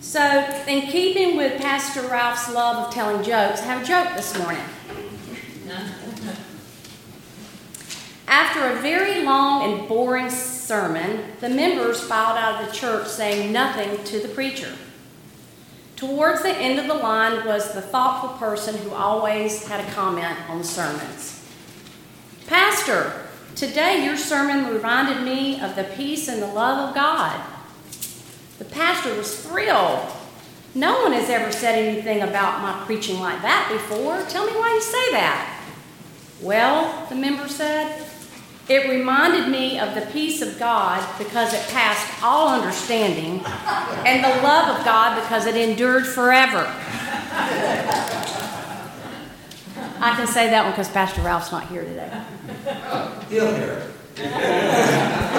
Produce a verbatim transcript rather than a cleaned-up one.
So, in keeping with Pastor Ralph's love of telling jokes, I have a joke this morning. After a very long and boring sermon, the members filed out of the church saying nothing to the preacher. Towards the end of the line was the thoughtful person who always had a comment on sermons. "Pastor, today your sermon reminded me of the peace and the love of God." The pastor was thrilled. "No one has ever said anything about my preaching like that before. Tell me why you say that." "Well," the member said, "it reminded me of the peace of God because it passed all understanding, and the love of God because it endured forever." I can say that one because Pastor Ralph's not here today. He'll hear it.